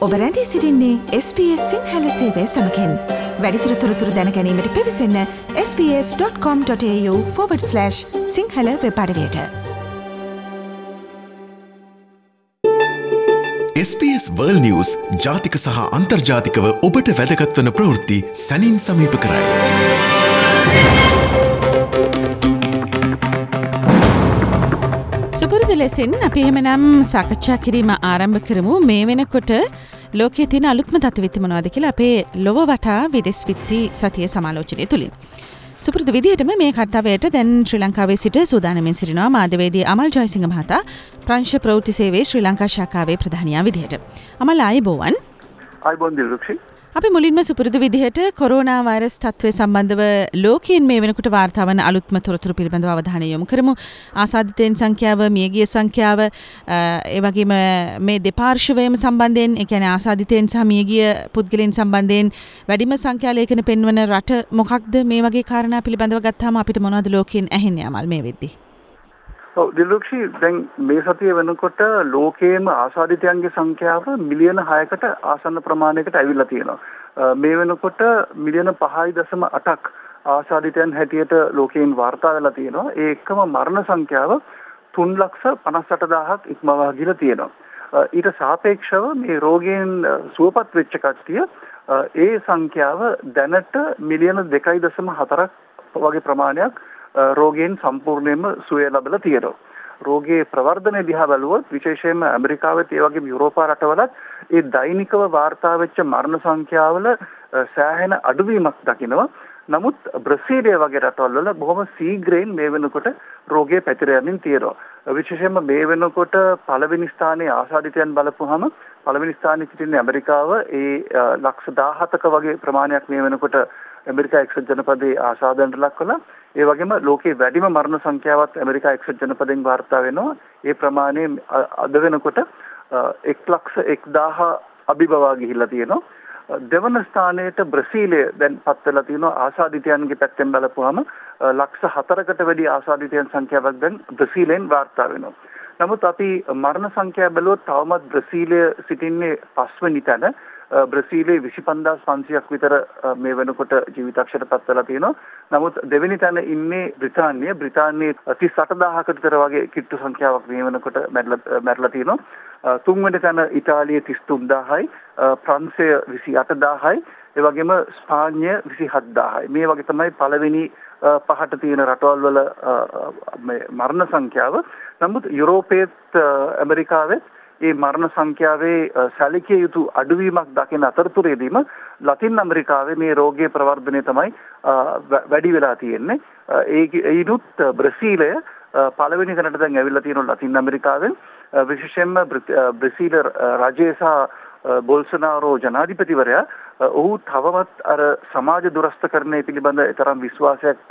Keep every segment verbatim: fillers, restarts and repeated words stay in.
ඔබ රැඳී සිටින්නේ එස් බී එස් සිංහල සේවය සමගින්. වැඩිදුර තොරතුරු දැන ගැනීමට පිවිසන්න S B S dot com dot AU forward slash Sinhala web අඩවියට. S B S World News ජාතික සහ අන්තර්ජාතිකව ඔබට වැදගත් වන ප්‍රවෘත්ති සැනින් සමීප කරයි. සුපුරුදු ලෙසින් අපි එහෙමනම් සාකච්ඡා කිරීම ආරම්භ කරමු. මේ වෙනකොට ලෝකයේ තියෙන අලුත්ම තත්ත්ව මොනවද කියලා අපේ ලොව වටා විදේශ විත්ති සතිය සමාලෝචනය තුලින්. සුපුරුදු විදිහටම මේ කර්තව්‍යයට දැන් ශ්‍රී ලංකාවේ සිට සූදානම්ෙන් සිටිනවා මාධ්‍යවේදී අමල් ජයසිංහ මහතා ප්‍රංශ ප්‍රවෘත්ති සේවයේ ශ්‍රී ලංකා ශාඛාවේ ප්‍රධානියා විදිහට. අමල් ආයුබෝවන්. ආයුබෝවන් දිලුක්ෂි. අපි මුලින්ම සුපුරුදු විදිහට කොරෝනා වෛරස් තත්ත්වය සම්බන්ධව ලෝකයෙන් මේ වෙනකොට වාර්තා වන අලුත්ම තොරතුරු පිළිබඳව අවධානය යොමු කරමු. ආසාදිතයන් සංඛ්‍යාව, මියගිය සංඛ්‍යාව, ඒ වගේම මේ දෙපාර්ශ්වයම සම්බන්ධයෙන්, ඒ කියන්නේ ආසාදිතයන් සහ මියගිය පුද්ගලයන් සම්බන්ධයෙන් වැඩිම සංඛ්‍යා ලේඛන පෙන්වන රට මොකක්ද? මේ වගේ කාරණා පිළිබඳව ගත්තාම අපිට මොනවද ලෝකයෙන් ඇහෙන්නේ අමල් මේ වෙද්දී? ඔව් දිලුක්ෂි, දැන් මේ සතිය වෙනකොට ලෝකයේම ආසාදිතයන්ගේ සංඛ්‍යාව මිලියන හයකට ආසන්න ප්‍රමාණයකට ඇවිල්ලා තියෙනවා. මේ වෙනකොට මිලියන පහයි දශම අටක් ආසාදිතයන් හැටියට ලෝකයෙන් වාර්තා වෙලා තියෙනවා. ඒ එක්කම මරණ සංඛ්‍යාව තුන් ලක්ෂ පනස් අට දහසක් ඉක්මවා ගිහලා තියෙනවා. ඊට සාපේක්ෂව මේ රෝගයෙන් සුවපත් වෙච්ච කට්ටිය ඒ සංඛ්‍යාව දැනට මිලියන දෙකයි දශම හතරක් වගේ ප්‍රමාණයක් රෝගයෙන් සම්පූර්ණයෙන්ම සුවය ලැබලා තියෙනවා. රෝගයේ ප්‍රවර්ධනය දිහා බැලුවොත් විශේෂයෙන්ම ඇමරිකාවෙත් ඒ වගේම යුරෝපා රටවලත් ඒ දෛනිකව වාර්තා වෙච්ච මරණ සංඛ්‍යාවල සෑහෙන අඩුවීමක් දකිනවා. නමුත් බ්‍රසීලිය වගේ රටවල් වල බොහොම ශීඝ්‍රයෙන් මේ වෙනකොට රෝගය පැතිර යමින් තියෙනවා. විශේෂයෙන්ම මේ වෙනකොට පළවෙනි ස්ථානයේ ආසාදිතයන් බලපුවහම පළවෙනි ස්ථානයේ සිටින ඇමරිකාව ඒ ලක්ෂ දහහතක වගේ ප්‍රමාණයක් මේ වෙනකොට ඇමරිකා එක්සත් ජනපදයේ ආසාදනයට ලක් කළා. ඒ වගේම ලෝකයේ වැඩිම මරණ සංඛ්‍යාවත් ඇමරිකා එක්සත් ජනපදයෙන් වාර්තා වෙනවා. ඒ ප්‍රමාණය අද වෙනකොට එක් ලක්ෂ එක්දාහ අභිබවා ගිහිල්ලා තියෙනවා. දෙවන ස්ථානයට බ්‍රසීලය දැන් පත් වෙලා තියෙනවා. ආසාදිතයන්ගේ පැත්තෙන් බලපුවාම ලක්ෂ හතරකට වැඩි ආසාදිතයන් සංඛ්‍යාවක් දැන් බ්‍රසීලයෙන් වාර්තා වෙනවා. නමුත් අපි මරණ සංඛ්‍යාව බැලුවොත් තවමත් බ්‍රසීලය සිටින්නේ පස්වෙනි තැන. බ්‍රසීලයේ විසි පන්දාස් පන්සියයක් විතර මේ වෙනකොට ජීවිතක්ෂයට පත් වෙලා තියෙනවා. නමුත් දෙවෙනි තැන ඉන්නේ බ්‍රිතාන්‍යය. බ්‍රිතාන්‍යයේ තිස් අට දහසකට විතර වගේ කිට්ටු සංඛ්‍යාවක් මේ වෙනකොට මැරලා මැරලා තියෙනවා. තුන්වෙනි තැන ඉතාලිය තිස් තුන් දහසයි, ප්‍රංශය විසි අට දහසයි, ඒ වගේම ස්පාඤ්ඤය විසි හත් දහසයි. මේ වගේ තමයි පළවෙනි පහට තියෙන රටවල් වල මේ මරණ සංඛ්‍යාව. නමුත් යුරෝපයේත් ඇමරිකාවෙත් ඒ මරණ සංඛ්‍යාවේ සැලකිය යුතු අඩුවීමක් දකින අතරතුරේදීම ලතින් ඇමරිකාවේ මේ රෝගයේ ප්‍රවර්ධනය තමයි වැඩි වෙලා තියෙන්නේ. ඒයිනුත් බ්‍රසීලය පළවෙනි තැනට දැන් ඇවිල්ලා තියෙනවා ලතින් ඇමරිකාවෙන්. විශේෂයෙන්ම බ්‍රසීල රජය සහ බොල්සනාරෝ ජනාධිපතිවරයා ඔහු තවමත් අර සමාජ දුරස්ථකරණය පිළිබඳ තරම් විශ්වාසයක්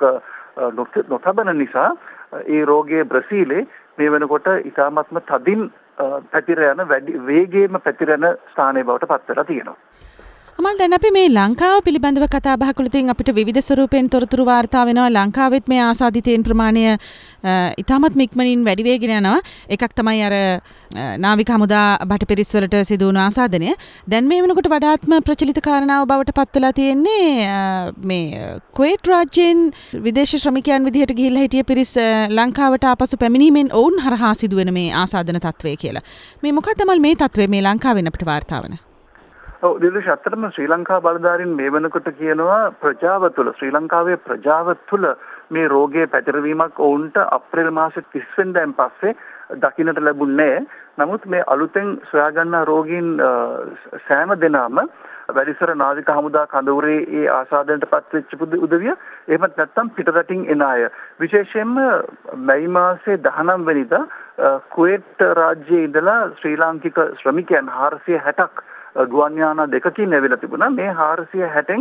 නොතබන නිසා ඒ රෝගයේ බ්‍රසීලේ මේ වෙනකොට ඉතාමත්ම තදින් පැතිර යන වැඩි වේගයෙන්ම පැතිර යන ස්ථානයේ බවට පත් වෙලා තියෙනවා. අමල් දැන් අපි මේ ලංකාව පිළිබඳව කතා බහ කළොත් අපිට විවිධ ස්වරූපෙන් තොරතුරු වාර්තා වෙනවා. ලංකාවෙත් මේ ආසාදිතයන් ප්‍රමාණය ඉතාමත් ඉක්මනින් වැඩි වෙගෙන යනවා. එකක් තමයි අර නාවික හමුදා බටපිරිස් වලට සිදු වුණු ආසාදනය. දැන් මේ වෙනකොට වඩාත්ම ප්‍රචලිත කාරණාව බවට පත් වෙලා තියෙන්නේ මේ කුවේට් රාජ්‍යයෙන් විදේශ ශ්‍රමිකයන් විදිහට ගිහිල්ලා හිටිය පිරිස් ලංකාවට ආපසු පැමිණීමෙන් ඔවුන් හරහා සිදුවෙන මේ ආසාදන තත්ත්වය කියලා. මේ මොකක්ද අමල් මේ තත්ත්වය මේ ලංකාවෙන් අපිට වාර්තා වෙන? ඔව් දිලුෂ, ඇත්තටම ශ්‍රී ලංකා බලධාරීන් මේ වෙනකොට කියනවා ප්‍රජාව තුළ ශ්‍රී ලංකාවේ ප්‍රජාව තුළ මේ රෝගයේ පැතිරවීමක් ඔවුන්ට අප්‍රේල් මාසේ තිස් වෙනිදාන් පස්සේ දකින්නට ලැබුණේ නැහැ. නමුත් මේ අලුතෙන් සොයාගන්නා රෝගීන් සෑම දෙනාම වැඩිසර නාවික හමුදා කඳවුරේ ඒ ආසාදනයට පත් වෙච්ච උදවිය, එහෙමත් නැත්නම් පිටරටින් එන අය. විශේෂයෙන්ම මැයි මාසේ දහනවය වෙනිදා කුවේට් රාජ්‍යයේ ඉඳලා ශ්‍රී ලාංකික ශ්‍රමිකයන් හාරසිය හැටක් ගුවන් යානා දෙකකින් ඇවිල්ලා තිබුණා. මේ හාරසිය හැටෙන්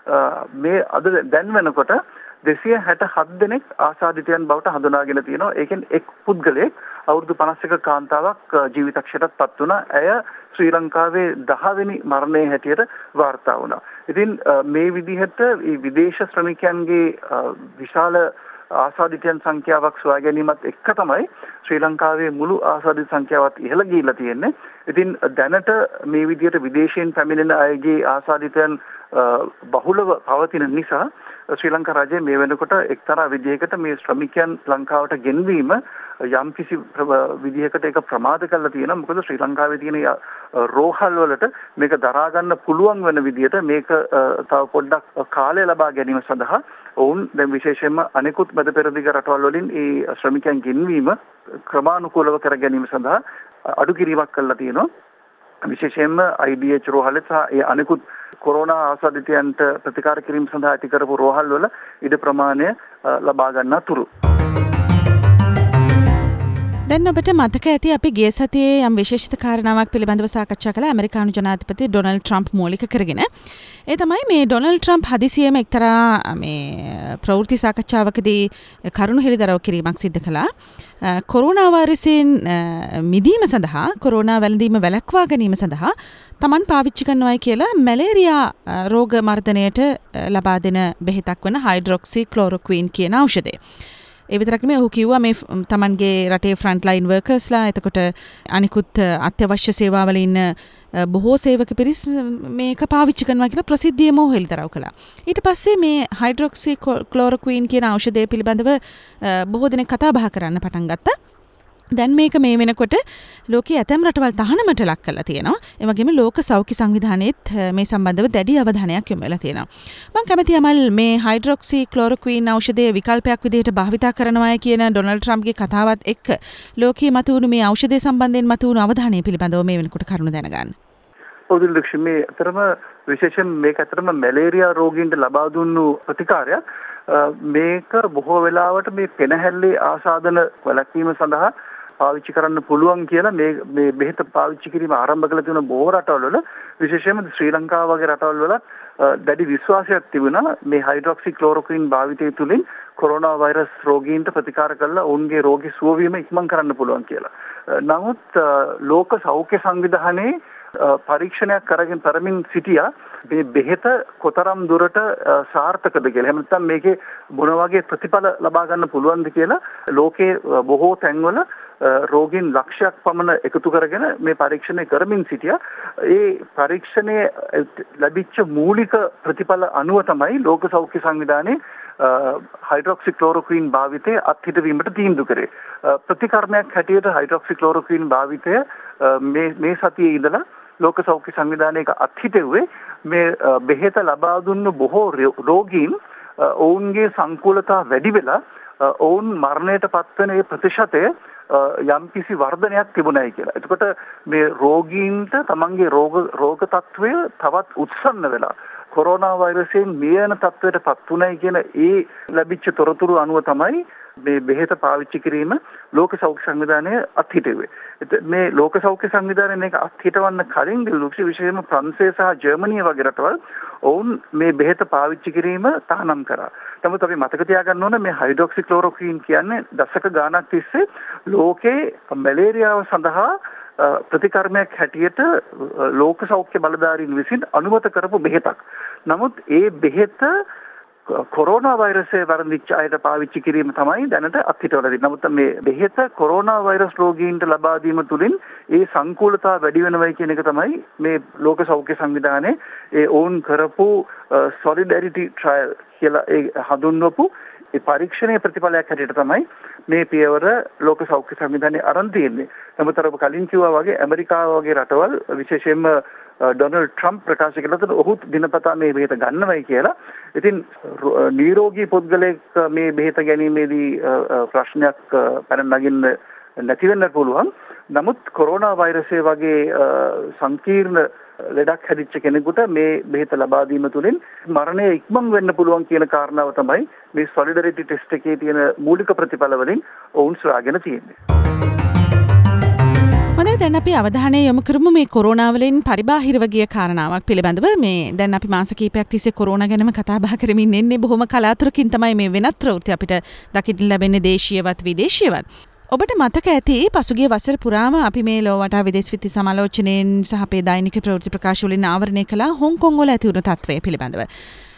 මේ අද දැන් වෙනකොට දෙසිය හැට හත් දෙනෙක් ආසාදිතයන් බවට හඳුනාගෙන තියෙනවා. ඒකෙන් එක් පුද්ගලයෙක් අවුරුදු පනස් එක කාන්තාවක් ජීවිතක්ෂයටත් පත් වුණා. ඇය ශ්‍රී ලංකාවේ දහවෙනි මරණයේ හැටියට වාර්තා වුණා. ඉතින් මේ විදිහට මේ විදේශ ශ්‍රමිකයන්ගේ විශාල ආසාදිතයන් සංඛ්‍යාවක් සොයා ගැනීමත් එක්ක තමයි ශ්‍රී ලංකාවේ මුළු ආසාදිත සංඛ්‍යාවත් ඉහළ ගිහිලා තියෙන්නේ. ඉතින් දැනට මේ විදිහට විදේශයෙන් පැමිණෙන අයගේ ආසාදිතයන් බහුලව පවතින නිසා ශ්‍රී ලංකා රජය මේ වෙනකොට එක්තරා විදිහකට මේ ශ්‍රමිකයන් ලංකාවට ගෙන්වීම යම් කිසි විදිහකට ඒක ප්‍රමාද කරලා තියෙනවා. මොකද ශ්‍රී ලංකාවේ තියෙන රෝහල් වලට මේක දරා ගන්න පුළුවන් වෙන විදිහට මේක තව පොඩ්ඩක් කාලය ලබා ගැනීම සඳහා ඔවුන් දැන් විශේෂයෙන්ම අනෙකුත් මැද පෙරදිග රටවල් වලින් ඒ ශ්‍රමිකයන් ගෙන්වීම ක්‍රමානුකූලව කර ගැනීම සඳහා අඩු කිරීමක් කළා තියෙනවා. විශේෂයෙන්ම I D H රෝහල සහ ඒ අනෙකුත් කොරෝනා ආසාදිතයන්ට ප්‍රතිකාර කිරීම සඳහා ඇති කරපු රෝහල් වල ඉඩ ප්‍රමාණය ලබා ගන්න තුරු. දැන් ඔබට මතක ඇති අපි ගිය සතියේ යම් විශේෂිත කාරණාවක් පිළිබඳව සාකච්ඡා කළා ඇමරිකානු ජනාධිපති ඩොනල්ඩ් ට්‍රම්ප් මූලික කරගෙන. ඒ තමයි මේ ඩොනල්ඩ් ට්‍රම්ප් හදිසියෙම එක්තරා මේ ප්‍රවෘත්ති සාකච්ඡාවකදී කරුණු හෙළිදරව් කිරීමක් සිදු කළා. කොරෝනා වෛරසයෙන් මිදීම සඳහා කොරෝනා වැළඳීම වැළැක්වා ගැනීම සඳහා තමන් පාවිච්චි කරනවායි කියලා මැලේරියා රෝග මර්ධනයට ලබා දෙන බෙහෙතක් වන හයිඩ්‍රොක්සි ක්ලෝරොක්වීන් කියන ඖෂධය. ඒ විතරක් නෙමෙයි ඔහු කිව්වා මේ තමන්ගේ රටේ ෆ්‍රන්ට් ලයින් වර්කර්ස්ලා එතකොට අනිකුත් අත්‍යවශ්‍ය සේවාවල ඉන්න බොහෝ සේවක පිරිස් මේක පාවිච්චි කරනවා කියලා ප්‍රසිද්ධියම ඔහු හෙළිදරව් කළා. ඊට පස්සේ මේ හයිඩ්‍රොක්සි ක්ලෝරොක්වීන් කියන ඖෂධය පිළිබඳව බොහෝ දෙනෙක් කතා බහ කරන්න පටන් ගත්තා. දැන් මේක මේ වෙනකොට ලෝකයේ ඇතැම් රටවල් තහනමට ලක් කරලා තියෙනවා. ඒ වගේම ලෝක සෞඛ්‍ය සංවිධානයේත් මේ සම්බන්ධව දැඩි අවධානයක් යොමු වෙලා තියෙනවා. මම කැමතියි අමල් මේ හයිඩ්‍රොක්සි ක්ලෝරොක්වීන් ඖෂධය විකල්පයක් විදිහට භාවිතා කරනවායි කියන ඩොනල්ඩ් ට්‍රම්ප්ගේ කතාවත් එක්ක ලෝකයේ මතුවුණු මේ ඖෂධය සම්බන්ධයෙන් මතුවුණු අවධානය පිළිබඳව මේ වෙනකොට කරුණු දැනගන්න. ඔව් ලක්ෂ්මී අතරම විශේෂයෙන් මේක අතරම මැලේරියා රෝගීන්ට ලබා දුන්නු ප්‍රතිකාරයක් මේක බොහෝ වෙලාවට මේ පෙනහැල්ලේ ආසාදන වැළැක්වීම සඳහා පාවිච්චි කරන්න පුළුවන් කියලා මේ මේ බෙහෙත පාවිච්චි කිරීම ආරම්භ කළ තියෙන බොහෝ රටවල් වල විශේෂයෙන්ම ශ්‍රී ලංකාව වගේ රටවල් වල දැඩි විශ්වාසයක් තිබුණා මේ හයිඩ්‍රොක්සි ක්ලෝරොක්වීන් භාවිතය තුළින් කොරෝනා වෛරස් රෝගීන්ට ප්‍රතිකාර කරලා ඔවුන්ගේ රෝගී සුව වීම ඉක්මන් කරන්න පුළුවන් කියලා. නමුත් ලෝක සෞඛ්‍ය සංවිධානයේ පරීක්ෂණයක් කරගෙන තරමින් සිටියා මේ බෙහෙත කොතරම් දුරට සාර්ථකද කියලා. එහෙම නැත්නම් මේකේ මොන වගේ ප්‍රතිඵල ලබා ගන්න පුළුවන්ද කියලා ලෝකයේ බොහෝ තැන්වල රෝගීන් ලක්ෂයක් පමණ එකතු කරගෙන මේ පරීක්ෂණය කරමින් සිටියා. ඒ පරීක්ෂණයේ ලැබිච්ච මූලික ප්‍රතිඵල අනුව තමයි ලෝක සෞඛ්‍ය සංවිධානයේ හයිඩ්‍රොක්සි ක්ලෝරොක්වීන් භාවිතය අත්හිටවීමට තීන්දුව කරේ. ප්‍රතිකර්මයක් හැටියට හයිඩ්‍රොක්සි ක්ලෝරොක්වීන් භාවිතය මේ මේ සතියේ ඉඳලා ලෝක සෞඛ්‍ය සංවිධානයක අත්හිටුවේ මේ බෙහෙත ලබා දුන්න බොහෝ රෝගීන් ඔවුන්ගේ සංකූලතා වැඩි වෙලා ඔවුන් මරණයට පත්වන ඒ ප්‍රතිශතය යම් කිසි වර්ධනයක් තිබුණයි කියලා. එතකොට මේ රෝගීන්ට තමන්ගේ රෝග රෝග තත්ත්වය තවත් උත්සන්න වෙලා කොරෝනා වෛරසයෙන් මියන තත්ත්වයට පත් වුණයි කියන ඒ ලැබිච්ච තොරතුරු අනුව තමයි මේ බෙහෙත පාවිච්චි කිරීම ලෝක සෞඛ්‍ය සංවිධානය අත්හිටුවේ. මේ ලෝක සෞඛ්‍ය සංවිධානය මේක අත්හිටවන්න කලින් දිලුක්ෂි විශේෂයෙන්ම ප්‍රංශය සහ ජර්මනිය වගේ රටවල් ඔවුන් මේ බෙහෙත පාවිච්චි කිරීම තහනම් කරා. නමුත් අපි මතක තියාගන්න ඕන මේ හයිඩ්‍රොක්සි ක්ලෝරොක්වීන් කියන්නේ දශක ගාණක් තිස්සේ ලෝකේ මැලේරියාව සඳහා ප්‍රතිකර්මයක් හැටියට ලෝක සෞඛ්‍ය බලධාරීන් විසින් අනුමත කරපු බෙහෙතක්. නමුත් ඒ බෙහෙත කොරෝනා වෛරසය වරදිච්ච අයට පාවිච්චි කිරීම තමයි දැනට අත්හිටවලා තියෙන්නේ. නමුත් මේ බෙහෙත කොරෝනා වෛරස් රෝගීන්ට ලබා දීම තුළින් ඒ සංකූලතාව වැඩි වෙනවයි කියන එක තමයි මේ ලෝක සෞඛ්‍ය සංවිධානයේ ඒ ඕන් කරපු solidarity trial කියලා ඒ හඳුන්වපු ඒ පරීක්ෂණයේ ප්‍රතිඵලයක් හැටියට තමයි මේ පියවර ලෝක සෞඛ්‍ය සංවිධානයේ අරන් තියෙන්නේ. නමුත් අර කලින් කිව්වා වගේ ඇමරිකාව වගේ රටවල් විශේෂයෙන්ම ඩොනල්ඩ් ට්‍රම්ප් ප්‍රකාශ කළාට ඔහු දිනපතා මේ බෙහෙත ගන්නවයි කියලා. ඉතින් නිරෝගී පුද්ගලයෙක් මේ බෙහෙත ගැනීමේදී ප්‍රශ්නයක් පැන නගින්න නැති වෙන්න පුළුවන්. නමුත් කොරෝනා වෛරසය වගේ සංකීර්ණ ලෙඩක් හැදිච්ච කෙනෙකුට මේ බෙහෙත ලබා දීම තුළින් මරණය ඉක්මන් වෙන්න පුළුවන් කියන කාරණාව තමයි මේ solidarity test එකේ තියෙන මූලික ප්‍රතිඵල වලින් ඔවුන් සොයාගෙන තියෙන්නේ. හොඳයි දැන් අපි අවධානය යොමු කරමු මේ කොරෝනා වලින් පරිබාහිරව ගිය කාරණාවක් පිළිබඳව. මේ දැන් අපි මාස කිහිපයක් තිස්සේ කොරෝනා ගැනම කතා බහ කරමින් ඉන්නේ. බොහොම කලාතුරකින් තමයි මේ වෙනත් ප්‍රවෘත්ති අපිට දකින්න ලැබෙන්නේ දේශීයවත් විදේශීයවත්. ඔබට මතක ඇති පසුගිය වසර පුරාම අපි මේ ලෝවටා විදේශ විත්ති සමාලෝචනයෙන් සහ අපේ දෛනික ප්‍රවෘත්ති ප්‍රකාශ වලින් ආවරණය කළා හොංකොං වල ඇති වුණු තත්ත්වය පිළිබඳව.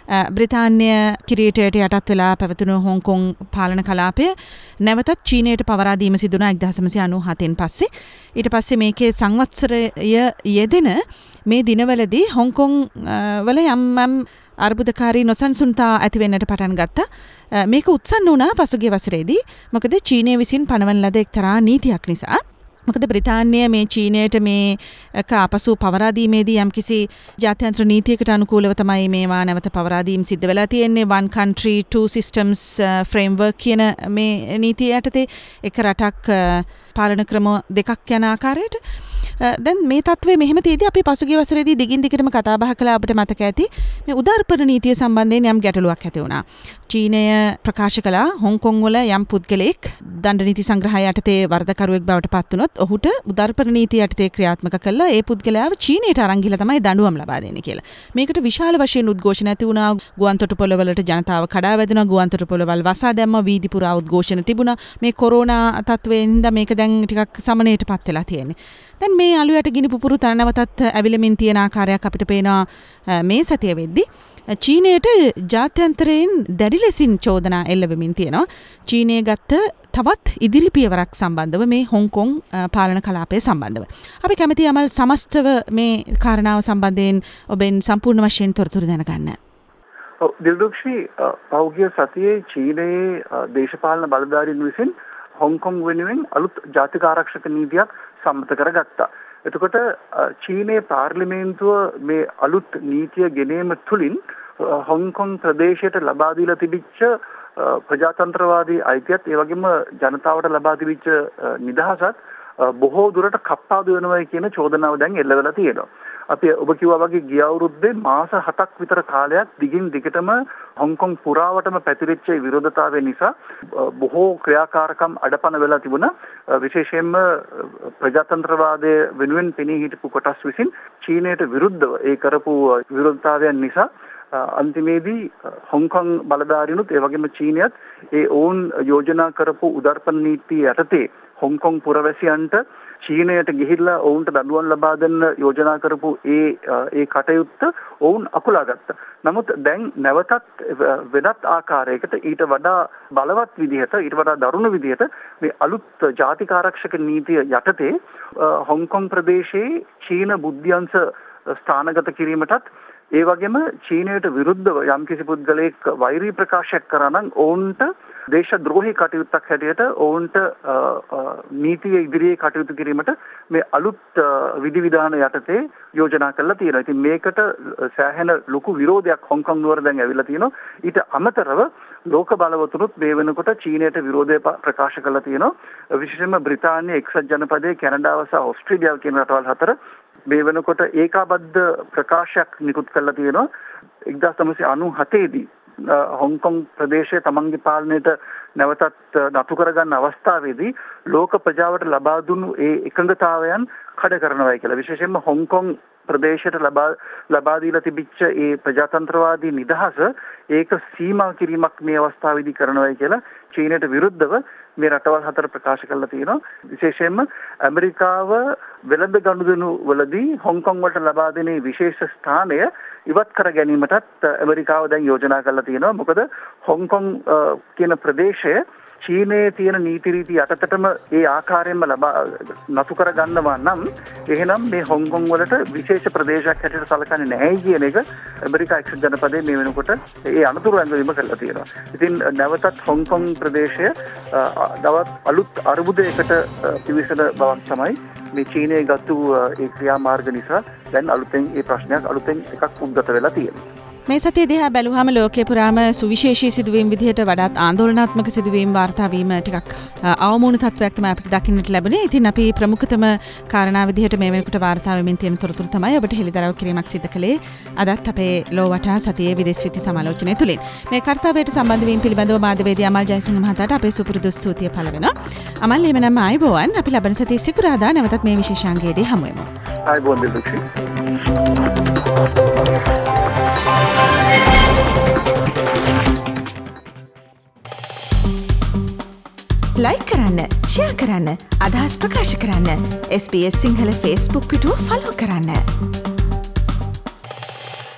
බ්‍රිතාන්‍ය කිරීටයට යටත් වෙලා පැවතුණු හොංකොං පාලන කලාපය නැවතත් චීනයට පවරා දීම සිදු වුණා එක්දාස් නවසිය අනූහතෙන් පස්සේ. ඊට පස්සේ මේකේ සංවත්සරය යෙදෙන මේ දිනවලදී හොංකොං වල යම් යම් අර්බුදකාරී නොසන්සුන්තා ඇති වෙන්නට පටන් ගත්තා. මේක උත්සන්න වුණා පසුගිය වසරේදී. මොකද චීනය විසින් පනවන ලද එක්තරා නීතියක් නිසා. මොකද බ්‍රිතාන්‍ය මේ චීනයට මේ කාපසු පවරා දීමේදී යම්කිසි ජාත්‍යන්තර නීතියකට අනුකූලව තමයි මේවා නැවත පවරා දීම සිද්ධ වෙලා තියෙන්නේ. one country two systems framework කියන මේ නීතිය යටතේ එක රටක් පාලන ක්‍රම දෙකක් යන ආකාරයට. දැන් මේ තත්ත්වය මෙහෙම තියෙද්දි අපි පසුගිය වසරේදී දිගින් දිගටම කතා බහ කළා. අපිට මතක ඇති මේ උදාරපර නීතිය සම්බන්ධයෙන් යම් ගැටලුවක් ඇති වුණා. චීනය ප්‍රකාශ කළා හොංකොං වල යම් පුද්ගලෙක් දණ්ඩ නීති සංග්‍රහය යටතේ වරදකරුවෙක් බවට පත් වුණොත් ඔහුට උදාරපර නීතිය යටතේ ක්‍රියාත්මක කළා ඒ පුද්ගලයාව චීනයට අරන් ගිහලා තමයි දඬුවම් ලබා දෙන්නේ කියලා. මේකට විශාල වශයෙන් උද්ඝෝෂණ ඇති වුණා. ගුවන් තොටුපළවලට ජනතාව කඩා වැදුණා. ගුවන් තොටුපළවල් වසා දැම්මා. වීදි පුරා උද්ඝෝෂණ තිබුණා. මේ කොරෝනා තත්ත්වයෙන් හින්දා මේක දැන් ටිකක් සමනයටපත් වෙලා තියෙන්නේ. දැන් මේ අලුයට ගිනි පුපුරු තනවතත් ඇවිලමින් තියෙන ආකාරයක් අපිට පේනවා මේ සතිය වෙද්දී. චීනයට ජාත්‍යන්තරයෙන් දැඩි ලෙසින් චෝදනා එල්ල වෙමින් තියෙනවා. චීනය ගත්ත තවත් ඉදිරි පියවරක් සම්බන්ධව මේ හොංකොං පාලන කලාපය සම්බන්ධව. අපි කැමති අමල් සමස්තව මේ කාරණාව සම්බන්ධයෙන් ඔබෙන් සම්පූර්ණ වශයෙන් තොරතුරු දැනගන්න. ඔව් දිල්දුක්ෂි පෞද්ගලික සතියේ චීනයේ දේශපාලන බලධාරීන් විසින් හොංකොං වෙනුවෙන් අලුත් ජාතික ආරක්ෂක නීතියක් සම්මත කරගත්තා. එතකොට චීනයේ පාර්ලිමේන්තුව මේ අලුත් නීතිය ගෙනීම තුළින් හොංකොං ප්‍රදේශයට ලබා දීලා තිබිච්ච ප්‍රජාතන්ත්‍රවාදී අයිතියත් ඒ වගේම ජනතාවට ලබා තිබිච්ච නිදහසත් බොහෝ දුරට කප්පාදු වෙනවා කියන චෝදනාව දැන් එල්ල වෙලා තියෙනවා. අපි ඔබ කිව්වා වගේ ගිය අවුරුද්දේ මාස හතක් විතර කාලයක් දිගින් දිගටම හොංකොං පුරාවටම පැතිරිච්ච විරෝධතාවය නිසා බොහෝ ක්‍රියාකාරකම් අඩපණ වෙලා තිබුණා. විශේෂයෙන්ම ප්‍රජාතන්ත්‍රවාදයේ වෙනුවෙන් පෙනී හිටපු කොටස් විසින් චීනයට විරුද්ධව ඒ කරපු විරෝධතාවයන් නිසා අන්තිමේදී හොංකොං බලධාරීනුත් ඒ වගේම චීනයත් ඒ ඔවුන් යෝජනා කරපු උදාරපන නීතිය යටතේ හොංකොං පුරවැසියන්ට චීනයට ගිහිල්ලා ඔවුන්ට දඬුවම් ලබා දෙන්න යෝජනා කරපු ඒ ඒ කටයුත්ත ඔවුන් අකුලා ගත්තා. නමුත් දැන් නැවතත් වෙනත් ආකාරයකට ඊට වඩා බලවත් විදිහට ඊට වඩා දරුණු විදිහට මේ අලුත් ජාතික ආරක්ෂක නීතිය යටතේ හොංකොං ප්‍රදේශයේ චීන බුද්ධ්‍යංශ ස්ථානගත කිරීමටත් ඒ වගේම චීනයට විරුද්ධව යම්කිසි පුද්ගලයෙක් වෛරී ප්‍රකාශයක් කරා නම් ඔවුන්ට දේශද්‍රෝහී කටයුත්තක් හැටියට ඔවුන්ට නීතිය ඉදිරියේ කටයුතු කිරීමට මේ අලුත් විධිවිධාන යටතේ යෝජනා කරලා තියෙනවා. ඉතින් මේකට සෑහෙන ලොකු විරෝධයක් හොංකොං නුවර දැන් ඇවිල්ලා තියෙනවා. ඊට අමතරව ලෝක බලවතුනුත් මේ වෙනකොට චීනයට විරෝධය ප්‍රකාශ කරලා තියෙනවා. විශේෂයෙන්ම බ්‍රිතාන්‍ය, එක්සත් ජනපදයේ, කැනඩාව සහ ඕස්ට්‍රේලියාව කියන රටවල් හතර මේ වෙනකොට ඒකාබද්ධ ප්‍රකාශයක් නිකුත් කරලා තියෙනවා. එක්දාස් නවසිය අනූහතේ දී හොංකොං ප්‍රදේශයේ තමන්ගේ පාලනයට නැවතත් නතු කරගන්න අවස්ථාවේදී ලෝක ප්‍රජාවට ලබා දුන්නු ඒ එකඟතාවයන් කඩ කරනවායි කියලා. විශේෂයෙන්ම හොංකොං ප්‍රදේශයට ලබා ලබා දීලා තිබිච්ච ඒ ප්‍රජාතන්ත්‍රවාදී නිදහස ඒක සීමා කිරීමක් මේ අවස්ථාවේදී කරනවායි කියලා චීනයට විරුද්ධව මේ රටවල් හතර ප්‍රකාශ කරලා තියෙනවා. විශේෂයෙන්ම ඇමරිකාව වෙළඳ ගනුදෙනු වලදී හොංකොං වලට ලබා දෙන විශේෂ ස්ථානය ඉවත් කර ගැනීමටත් ඇමරිකාව දැන් යෝජනා කරලා තියෙනවා. මොකද හොංකොං කියන ප්‍රදේශය චීනයේ තියෙන නීති රීති යටතටම ඒ ආකාරයෙන්ම ලබා නතු කර ගන්නවා නම් එහෙනම් මේ හොංකොං වලට විශේෂ ප්‍රදේශයක් හැටියට සැලකන්නේ නැහැ කියන එක ඇමරිකා එක්සත් ජනපදයේ මේ වෙනකොට ඒ අනතුරු ඇඟවීම කරලා තියෙනවා. ඉතින් නැවතත් හොංකොං ප්‍රදේශය දවස් අලුත් අර්බුදයකට පිවිසෙන බවක් තමයි මේ චීනයේ ගත්තු ඒ ක්‍රියාමාර්ග නිසා දැන් අලුතෙන් ඒ ප්‍රශ්නයක් අලුතෙන් එකක් උද්ගත වෙලා තියෙනවා. මේ සතිය දිහා බැලුවාම ලෝකයේ පුරාම සුවිශේෂී සිදුවීම් විදිහට වඩාත් ආందోලනාත්මක සිදුවීම් වාර්තා වීම ටිකක් අවමූණ තත්වයක් තමයි අපිට දකින්නට ලැබුණේ. ඉතින් අපි ප්‍රමුඛතම කාරණා විදිහට මේ වෙනකොට වාර්තා වෙමින් තියෙන තොරතුරු තමයි ඔබට හෙළිදරව් කිරීමක් සිදු කළේ අදත් අපේ ලෝවටා සතියේ විදේශ විත්ති සමාලෝචනය තුලින්. මේ කාර්යයට සම්බන්ධ වීම පිළිබඳව මාධ්‍යවේදී අමල් ජයසිංහ මහතාට අපේ සුපුරුදු ස්තුතිය පළ වෙනවා. අමල් එමනම් ආයුබෝවන්. අපි ලබන සතියේ සිකුරාදා නැවතත් මේ විශේෂාංගයේදී හමු වෙමු. ආයුබෝවන් දිල්දුක්ෂි. ලයික් කරන්න, ෂෙයා කරන්න, අදහස් ප්‍රකාශ කරන්න. S B S Sinhala Facebook පිටුව ෆලෝ කරන්න.